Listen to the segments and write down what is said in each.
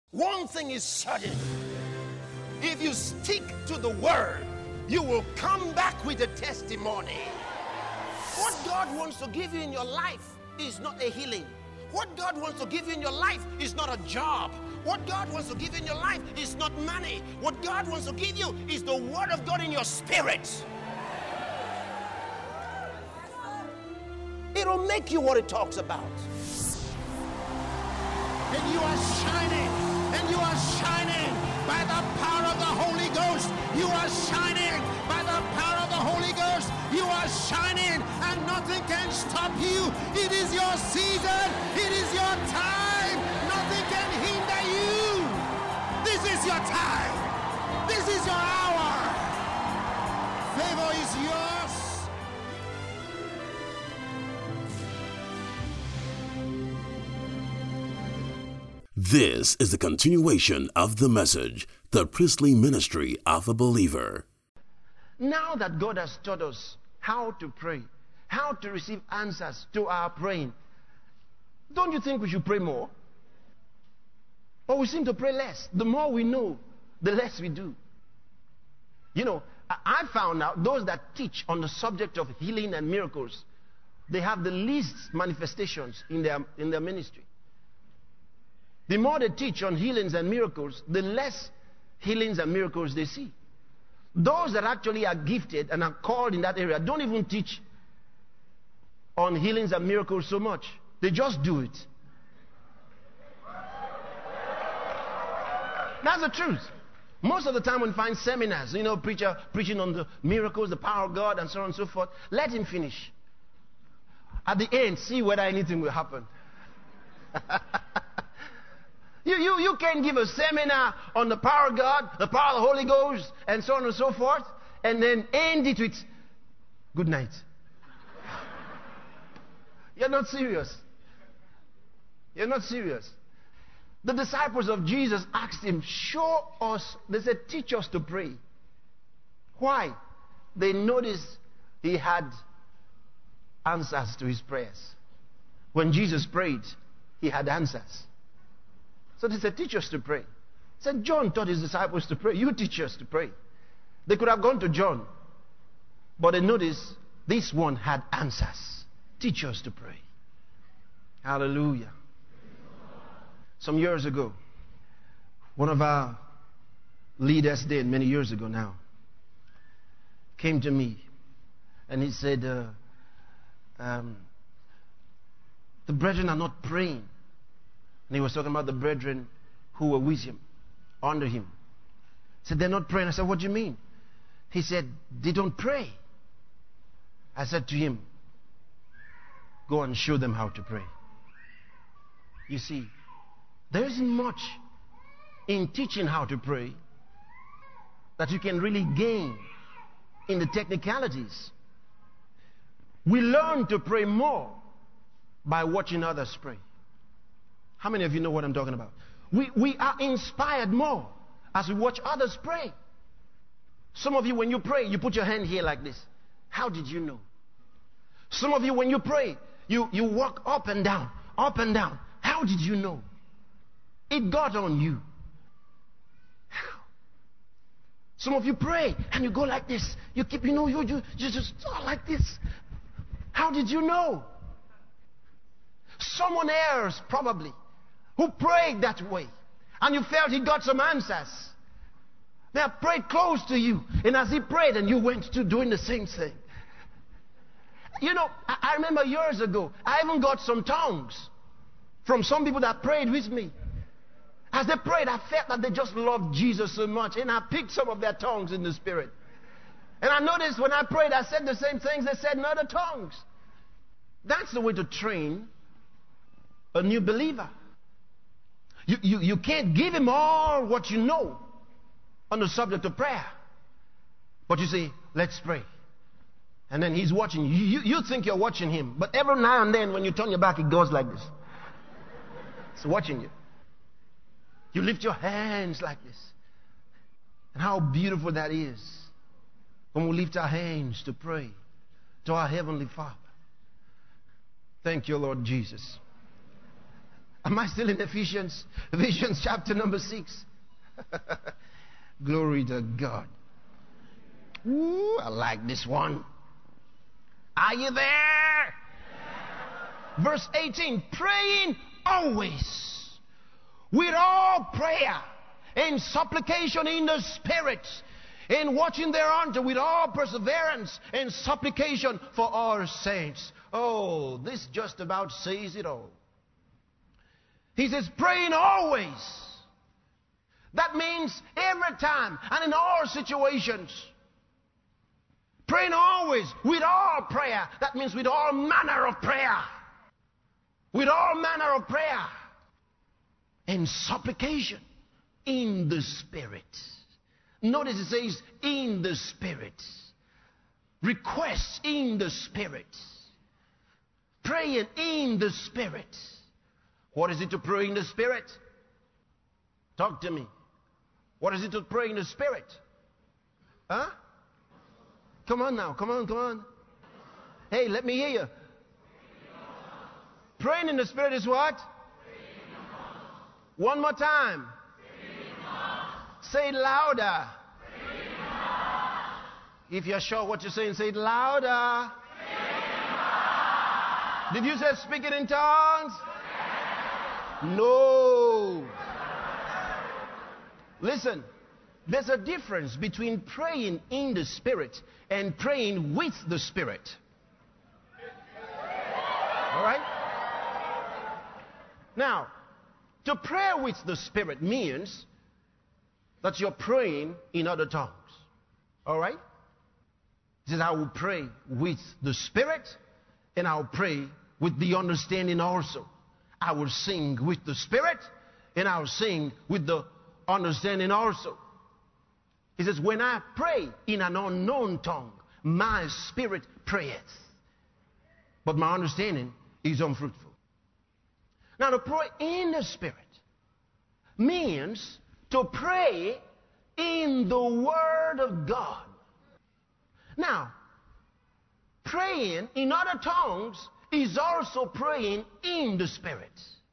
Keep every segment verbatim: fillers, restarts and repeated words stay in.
One thing is certain. If you stick to the word, you will come back with a testimony. What God wants to give you in your life is not a healing. What God wants to give you in your life is not a job. What God wants to give you in your life is not money. What God wants to give you is the word of God in your spirit. It'll make you what it talks about. And you are shining, and you are shining by the power of the Holy Ghost. You are shining by the power of the Holy Ghost. You are shining, and nothing can stop you. It is your season. It is your time. Nothing can hinder you. This is your time. This is your hour. Favor is yours. This is the continuation of the message, the priestly ministry of a believer. Now that God has taught us how to pray, how to receive answers to our praying, don't you think we should pray more? Or we seem to pray less. The more we know, the less we do. You know, I found out those that teach on the subject of healing and miracles, they have the least manifestations in their, in their ministry. The more they teach on healings and miracles, the less healings and miracles they see. Those that actually are gifted and are called in that area don't even teach on healings and miracles so much. They just do it. That's the truth. Most of the time when you find seminars, you know, preacher preaching on the miracles, the power of God, and so on and so forth, let him finish. At the end, see whether anything will happen. You, you, you can't give a seminar on the power of God, the power of the Holy Ghost, and so on and so forth, and then end it with, good night. You're not serious. You're not serious. The disciples of Jesus asked him, show us, they said, teach us to pray. Why? They noticed he had answers to his prayers. When Jesus prayed, he had answers. So they said, teach us to pray. He said, John taught his disciples to pray. You teach us to pray. They could have gone to John. But they noticed this one had answers. Teach us to pray. Hallelujah. Some years ago, one of our leaders did, many years ago now, came to me. And he said, uh, um, the brethren are not praying. And he was talking about the brethren who were with him, under him. He said, they're not praying. I said, what do you mean? He said, they don't pray. I said to him, go and show them how to pray. You see, there isn't much in teaching how to pray that you can really gain in the technicalities. We learn to pray more by watching others pray. How many of you know what I'm talking about? We, we are inspired more as we watch others pray. Some of you, when you pray, you put your hand here like this. How did you know? Some of you, when you pray, you, you walk up and down, up and down. How did you know? It got on you. How? Some of you pray and you go like this. You keep, you know, you, you, you just oh, like this. How did you know? Someone else, probably, who prayed that way, and you felt he got some answers. They have prayed close to you, and as he prayed, and you went to doing the same thing. You know, I, I remember years ago, I even got some tongues from some people that prayed with me. As they prayed, I felt that they just loved Jesus so much, and I picked some of their tongues in the spirit. And I noticed when I prayed, I said the same things they said in other tongues. That's the way to train a new believer. You, you, you can't give him all what you know on the subject of prayer. But you say, let's pray. And then he's watching you. You, you think you're watching him. But every now and then when you turn your back, it goes like this. It's watching you. You lift your hands like this. And how beautiful that is when we lift our hands to pray to our Heavenly Father. Thank you, Lord Jesus. Am I still in Ephesians? Ephesians chapter number six. Glory to God. Ooh, I like this one. Are you there? Verse eighteen, praying always with all prayer and supplication in the Spirit, and watching thereunto with all perseverance and supplication for our saints. Oh, this just about says it all. He says, praying always. That means every time and in all situations. Praying always with all prayer. That means with all manner of prayer. With all manner of prayer. And supplication in the Spirit. Notice it says in the Spirit. Requests in the Spirit. Praying in the Spirit. What is it to pray in the Spirit? Talk to me. What is it to pray in the Spirit? Huh? Come on now. Come on, come on. Hey, let me hear you. Praying in the Spirit is what? One more time. Say it louder. If you're sure what you're saying, say it louder. Did you say speak it in tongues? No. Listen, there's a difference between praying in the Spirit and praying with the Spirit. All right? Now, to pray with the Spirit means that you're praying in other tongues. All right? He says, I will pray with the Spirit, and I'll pray with the understanding also. I will sing with the Spirit, and I'll sing with the understanding also. He says, when I pray in an unknown tongue, my spirit prayeth, but my understanding is unfruitful. Now, to pray in the Spirit means to pray in the Word of God. Now, praying in other tongues is also praying in the Spirit,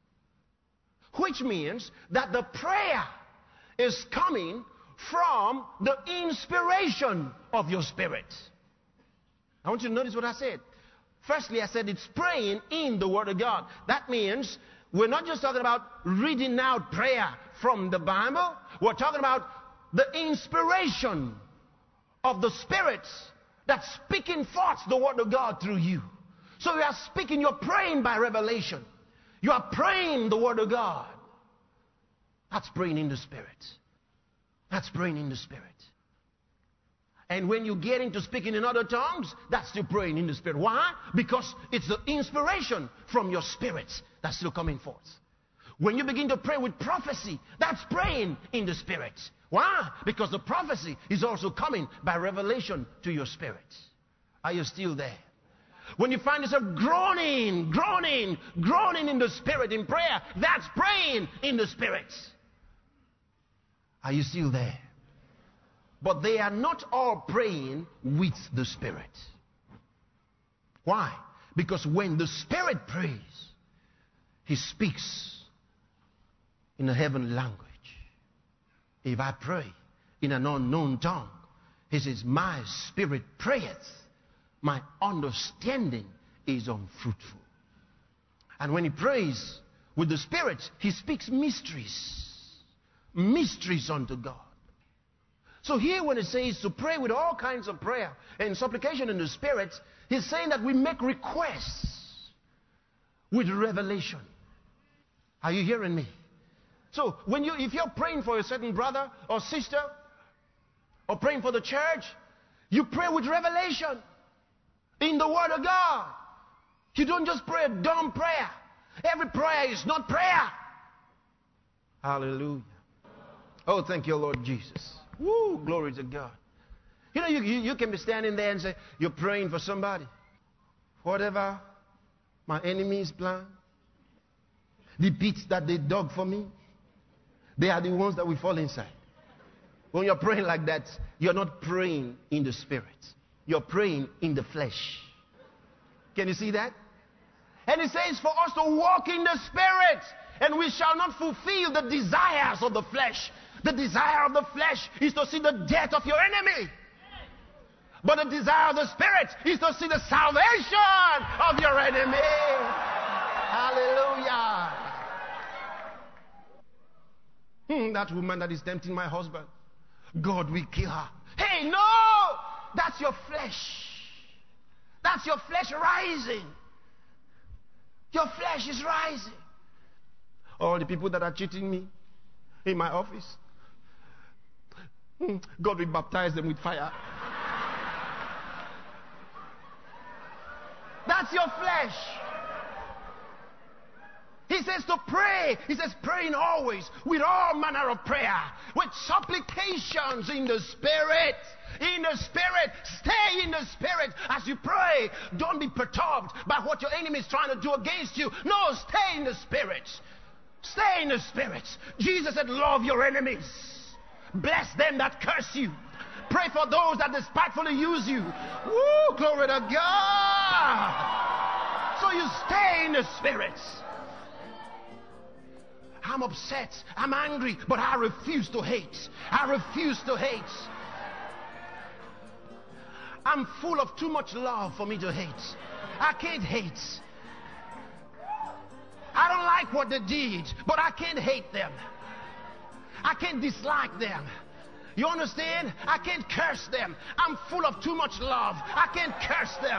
which means that the prayer is coming from the inspiration of your spirit. I want you to notice what I said. Firstly, I said it's praying in the Word of God. That means we're not just talking about reading out prayer from the Bible. We're talking about the inspiration of the Spirit that's speaking forth the Word of God through you. So you are speaking, you're praying by revelation. You are praying the Word of God. That's praying in the Spirit. That's praying in the Spirit. And when you get into speaking in other tongues, that's still praying in the Spirit. Why? Because it's the inspiration from your spirit that's still coming forth. When you begin to pray with prophecy, that's praying in the Spirit. Why? Because the prophecy is also coming by revelation to your spirit. Are you still there? When you find yourself groaning, groaning, groaning in the Spirit in prayer, that's praying in the Spirit. Are you still there? But they are not all praying with the Spirit. Why? Because when the Spirit prays, He speaks in a heavenly language. If I pray in an unknown tongue, He says, my spirit prayeth, my understanding is unfruitful. And when He prays with the Spirit, He speaks mysteries. Mysteries unto God. So here when it says to pray with all kinds of prayer and supplication in the Spirit, He's saying that we make requests with revelation. Are you hearing me? So when you, if you're praying for a certain brother or sister, or praying for the church, you pray with revelation in the Word of God. You don't just pray a dumb prayer. Every prayer is not prayer. Hallelujah. Oh, thank you, Lord Jesus. Woo, glory to God. You know, you, you, you can be standing there and say, you're praying for somebody. Whatever my enemies plan, the pits that they dug for me, they are the ones that will fall inside. When you're praying like that, you're not praying in the Spirit. You're praying in the flesh. Can you see that? And it says for us to walk in the Spirit. And we shall not fulfill the desires of the flesh. The desire of the flesh is to see the death of your enemy. But the desire of the Spirit is to see the salvation of your enemy. Hallelujah. Hmm, that woman that is tempting my husband, God will kill her. Hey, no! That's your flesh. That's your flesh rising. Your flesh is rising. All the people that are cheating me in my office, hmm, God will baptize them with fire. That's your flesh. He says to pray. He says praying always with all manner of prayer, with supplications in the Spirit. In the Spirit. Stay in the Spirit as you pray. Don't be perturbed by what your enemy is trying to do against you. No, stay in the Spirit. Stay in the Spirit. Jesus said, love your enemies. Bless them that curse you. Pray for those that despitefully use you. Woo, glory to God. So you stay in the Spirit. I'm upset. I'm angry. But I refuse to hate. I refuse to hate. I'm full of too much love for me to hate. I can't hate. I don't like what they did, but I can't hate them. I can't dislike them. You understand? I can't curse them. I'm full of too much love. I can't curse them.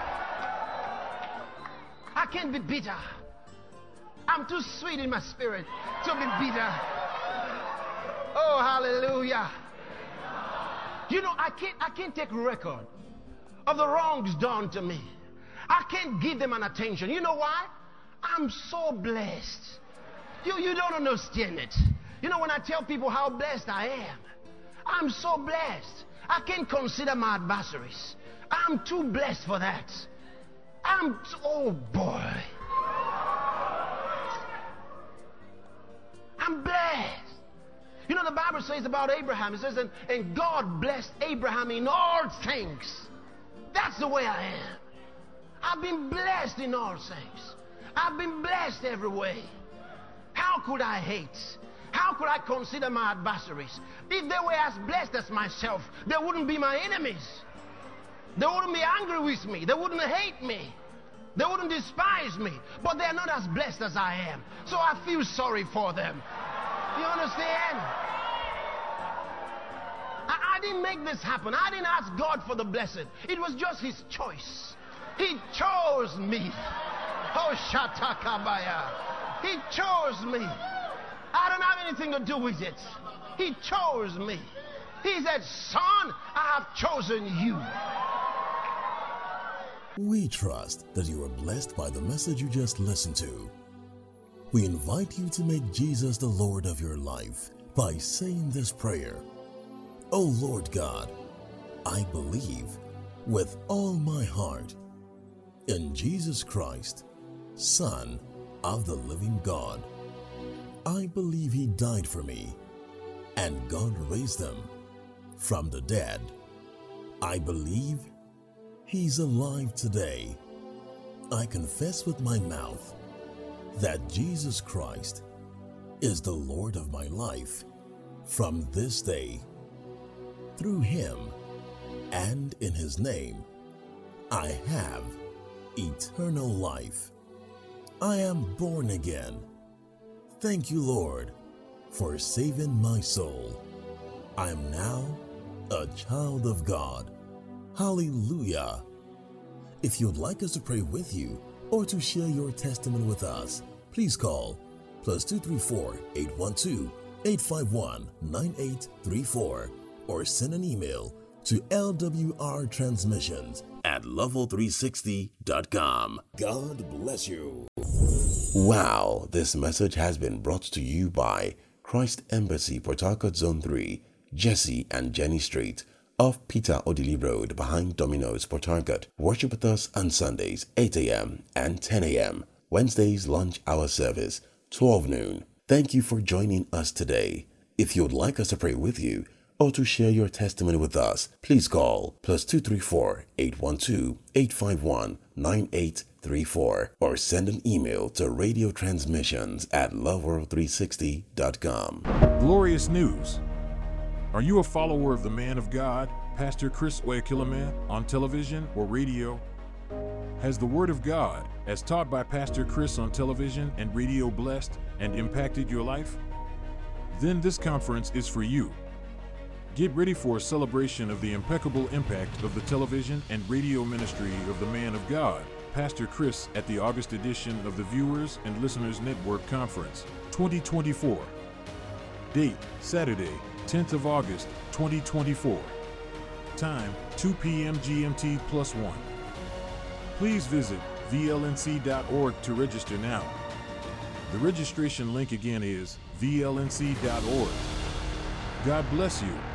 I can't be bitter. I'm too sweet in my spirit to be bitter. Oh, hallelujah. You know, I can't, I can't take record of the wrongs done to me. I can't give them an attention. You know why? I'm so blessed. You, you don't understand it. You know, when I tell people how blessed I am, I'm so blessed. I can't consider my adversaries. I'm too blessed for that. I'm, t- oh boy. I'm blessed. You know, the Bible says about Abraham, it says, and, and God blessed Abraham in all things. That's the way I am. I've been blessed in all things. I've been blessed every way. How could I hate? How could I consider my adversaries? If they were as blessed as myself, they wouldn't be my enemies. They wouldn't be angry with me. They wouldn't hate me. They wouldn't despise me. But they're not as blessed as I am. So I feel sorry for them. You understand? I, I didn't make this happen. I didn't ask God for the blessing. It was just His choice. He chose me. Oh, Shatakabaya. He chose me. I don't have anything to do with it. He chose me. He said, son, I have chosen you. We trust that you are blessed by the message you just listened to. We invite you to make Jesus the Lord of your life by saying this prayer. Oh Lord God, I believe with all my heart in Jesus Christ, Son of the living God. I believe He died for me and God raised Him from the dead. I believe He's alive today. I confess with my mouth that Jesus Christ is the Lord of my life from this day. Through Him and in His name, I have eternal life. I am born again. Thank you, Lord, for saving my soul. I am now a child of God. Hallelujah. If you'd like us to pray with you or to share your testimony with us, please call plus two three four, eight one two, eight five one, nine eight three four or send an email to L W R transmissions at level three sixty dot com. God bless you. Wow, this message has been brought to you by Christ Embassy, Port Harcourt Zone three, Jesse and Jenny Street, off Peter Odili Road behind Domino's, Port Harcourt. Worship with us on Sundays, eight a.m. and ten a.m. Wednesdays, lunch hour service, twelve noon. Thank you for joining us today. If you'd like us to pray with you or to share your testimony with us, please call plus two three four, eight one two, eight five one, nine eight three four or send an email to radio transmissions at love world three sixty dot com. Glorious news. Are you a follower of the man of God, Pastor Chris Oyakhilome, on television or radio? Has the Word of God, as taught by Pastor Chris on television and radio, blessed and impacted your life? Then this conference is for you. Get ready for a celebration of the impeccable impact of the television and radio ministry of the man of God, Pastor Chris, at the August edition of the Viewers and Listeners Network Conference twenty twenty-four. Date, Saturday, tenth of August, twenty twenty-four. Time, two p.m. G M T plus one. Please visit V L N C dot org to register now. The registration link again is V L N C dot org. God bless you.